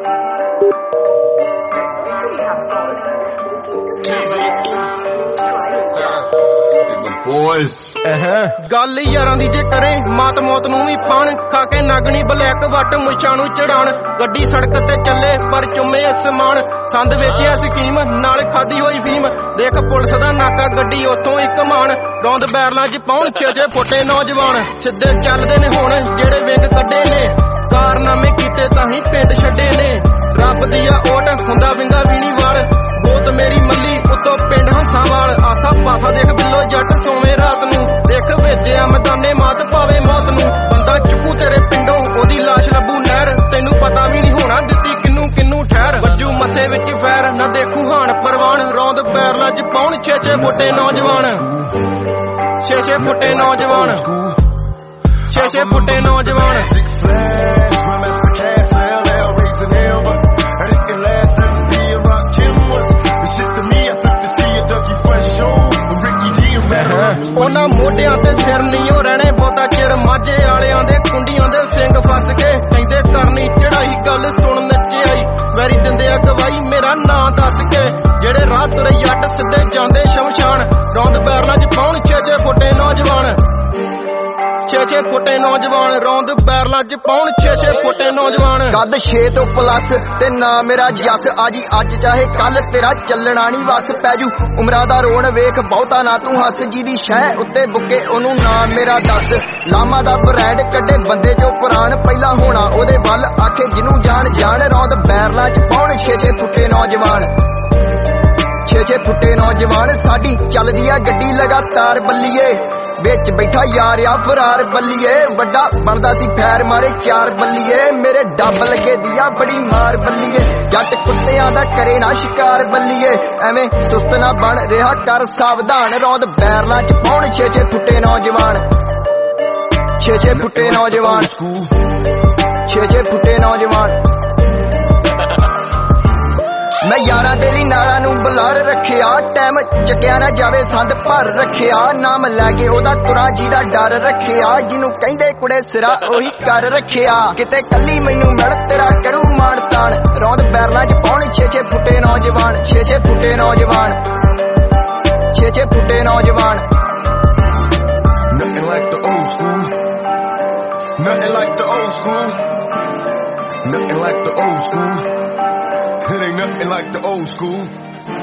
ਗੱਲ ਯਾਰਾਂ ਦੀ ਜੇ ਕਰੇ ਮਾਤ ਮੌਤ ਨੂੰ ਵੀ ਪਾਣ ਖਾ ਕੇ ਨਾਗਣੀ ਬਲੈਕ ਵੱਟ ਮੁੱਛਾਂ ਨੂੰ ਚੜਾਣ ਗੱਡੀ ਸੜਕ ਤੇ ਚੱਲੇ ਪਰ ਚੁੰਮੇ ਅਸਮਾਨ ਸੰਦ ਵੇਚਿਆ ਸਕੀਮ ਨਾਲ ਖਾਦੀ ਹੋਈ ਫੀਮ ਦੇਖ ਪੁਲਿਸ ਦਾ ਨਾਕਾ ਗੱਡੀ ਉੱਥੋਂ ਇੱਕ ਮਾਨ ਰੌਂਦ ਬੈਰਲਾਂ 'ਚ ਪਾਉਣ 6-6 ਫੁੱਟੇ ਨੌਜਵਾਨ ਸਿੱਧੇ ਚੱਲਦੇ ਨੇ ਹੁਣ ਜਿਹੜੇ ਵਿੰਗ ਕੱਢੇ ਨੇ ਕਾਰਨਾਮੇ ਕੀਤੇ ਤਾਂ ਹੀ ਪਿੰਡ ਛੱਡੇ ਨੇ ਰੱਬ ਦੀ ਆ ਓਟ ਹੁੰਦਾ ਵਿੰਗਾ ਵੀ ਨੀ ਵਾਲ ਗੋਤ ਮੇਰੀ ਮੱਲੀ ਉੱਤੋਂ ਪਿੰਡ ਹੰਸਾਵਾਲ ਆਸਾ ਪਾਸਾ ਦੇਖ ਬਿੱਲੋ ਜੱਟ ਸੋਵੇਂ ਰਾਤ ਨੂੰ ਦੇਖ ਵੇਚਿਆ ਮੈਦਾਨੇ ਮਾਤ ਪਾਵੇ ਮੌਤ ਨੂੰ ਬੰਦਾ ਚੁੱਕੂ ਤੇਰੇ ਪਿੰਡੋਂ ਉਹਦੀ ਲਾਸ਼ ਲੱਭੂ ਨਹਿਰ ਤੈਨੂੰ ਪਤਾ ਵੀ ਨਹੀਂ ਹੋਣਾ ਦਿੱਤੀ ਕਿੰਨੂੰ ਠਹਿਰ ਵੱਜੂ ਮੱਥੇ ਵਿੱਚ ਫੈਰ ਨਾ ਦੇਖੂ ਹਾਣ ਪਰਵਾਨ ਰੌਂਦ ਬੈਰਲਾਂ 'ਚ ਪਾਉਣ 6-6 ਫੁੱਟੇ ਨੌਜਵਾਨ 6-6 ਫੁੱਟੇ ਨੌਜਵਾਨ 6-6 ਫੁੱਟੇ ਨੌਜਵਾਨ ਉਹਨਾਂ ਮੋਢਿਆਂ ਤੇ ਸਿਰ ਨਹੀਂ ਹੋ ਰਹਿਣੇ ਬਹੁਤਾ ਚਿਰ ਮਾਝੇ ਵਾਲਿਆਂ ਦੇ ਕੁੰਡੀਆਂ ਦੇ ਸਿੰਘ ਫਸ ਕੇ ਕਹਿੰਦੇ ਕਰਨੀ ਚੜਾਈ ਗੱਲ ਸੁਣ ਨੱਚਿਆਈ ਵੈਰੀ ਦਿੰਦੇ ਆ ਗਵਾਈ ਮੇਰਾ ਨਾਂ ਦੱਸ ਕੇ ਜਿਹੜੇ ਰਾਹ ਤੁਰੇ ਜੱਟ ਸਿੱਧੇ ਜਾਂਦੇ ਸ਼ਮਸ਼ਾਨ ਰੌਂਦ ਬੈਰਲਾਂ 'ਚ ਪਾਉਣ 6-6 ਫੁੱਟੇ ਨੌਜਵਾਨ 6-6 ਫੁੱਟੇ ਨੌਜਵਾਨ ਰੌਂਦ ਬੈਰਲਾਂ 'ਚ ਪਾਉਣ 6-6 ਫੁੱਟੇ ਨੌਜਵਾਨ ਕੱਦ 6 ਤੋਂ ਪਲੱਸ ਤੇ ਨਾ ਮੇਰਾ ਜੱਸ ਆਜੀ ਅੱਜ ਚਾਹੇ ਕੱਲ ਤੇਰਾ ਚੱਲਣਾ ਨੀ ਵਸ ਪੈਜੂ ਉਮਰਾਂ ਦਾ ਰੋਣ ਵੇਖ ਬਹੁਤਾ ਨਾ ਤੂੰ ਹੱਸ ਜਿਹਦੀ ਸ਼ਹਿ ਉੱਤੇ ਬੁੱਕੇ ਉਹਨੂੰ ਨਾ ਮੇਰਾ ਦੱਸ ਲਾਮਾ ਦਾ ਬਰੈਂਡ ਕੱਢੇ ਬੰਦੇ ਚੋਂ ਪੁਰਾਣ ਪਹਿਲਾਂ ਹੋਣਾ ਉਹਦੇ ਵੱਲ ਆਖੇ ਜਿਹਨੂੰ ਜਾਣ ਰੌਂਦ ਬੈਰਲਾਂ 'ਚ ਪਾਉਣ 6-6 ਫੁੱਟੇ ਨੌਜਵਾਨ 6-6 ਫੁੱਟੇ ਨੌਜਵਾਨ ਸਾਡੀ ਚੱਲਦੀ ਆ ਗੱਡੀ ਲਗਾਤਾਰ ਬੱਲੀਏ ਵਿੱਚ ਬੈਠਾ ਯਾਰ ਆ ਫਰਾਰ ਬੱਲੀਏ ਵੱਡਾ ਬਣਦਾ ਸੀ ਫੈਰ ਮਾਰੇ 4 ਬੱਲੀਏ ਮੇਰੇ ਡੱਬ ਲੱਗੇ ਦੀਆ ਬੜੀ ਮਾਰ ਬੱਲੀਏ ਜੱਟ ਕੁੱਤਿਆਂ ਦਾ ਕਰੇ ਨਾ ਸ਼ਿਕਾਰ ਬੱਲੀਏ ਐਵੇਂ ਸੁਸਤ ਨਾ ਬਣ ਰਿਹਾ ਕਰ ਸਾਵਧਾਨ ਰੌਂਦ ਬੈਰਲਾਂ 'ਚ ਪਾਉਣ 6-6 ਫੁੱਟੇ ਨੌਜਵਾਨ 6-6 ਫੁੱਟੇ ਨੌਜਵਾਨ 6-6 ਫੁੱਟੇ ਨੌਜਵਾਨ ਮੈਂ ਯਾਰਾਂ ਦੇ ਲਈ ਨਾਰਾਂ ਨੂੰ ਬੁਲਾਰ ਰੱਖਿਆ ਟਾਈਮ ਚੱਕਿਆ ਨਾ ਜਾਵੇ ਸੰਦ ਭਰ ਰੱਖਿਆ ਨਾਮ ਲੈ ਕੇ ਉਹਦਾ ਤੁਰਾਂ ਜਿਹਦਾ ਡਰ ਰੱਖਿਆ ਜਿਹਨੂੰ ਕਹਿੰਦੇ ਕੁੜੇ ਸਿਰਾ ਉਹੀ ਕਰ ਰੱਖਿਆ ਕਿਤੇ ਕੱਲੀ ਮੈਨੂੰ ਮਿਲ ਤੇਰਾ ਕਰੂ ਮਾਣ ਤਾਣ ਰੌਂਦ ਬੈਰਲਾਂ 'ਚ ਪਾਉਣ 6-6 ਫੁੱਟੇ ਨੌਜਵਾਨ 6-6 ਫੁੱਟੇ ਨੌਜਵਾਨ 6-6 ਫੁੱਟੇ ਨੌਜਵਾਨ Nothing like the old school. Nothing like the old school. Nothing like the old school. It ain't nothing like the old school.